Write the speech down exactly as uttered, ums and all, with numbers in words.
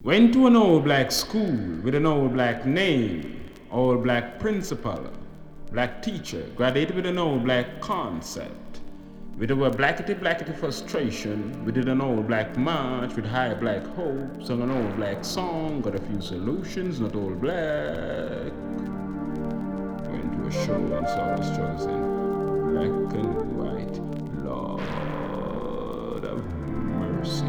Went to an old black school with an old black name, old black principal, black teacher, graduated with an old black concept. With our blackety blackety frustration, we did an old black march with high black hope, sung an old black song, got a few solutions, not all black. Went to a show and saw us chosen, black and white, Lord of mercy.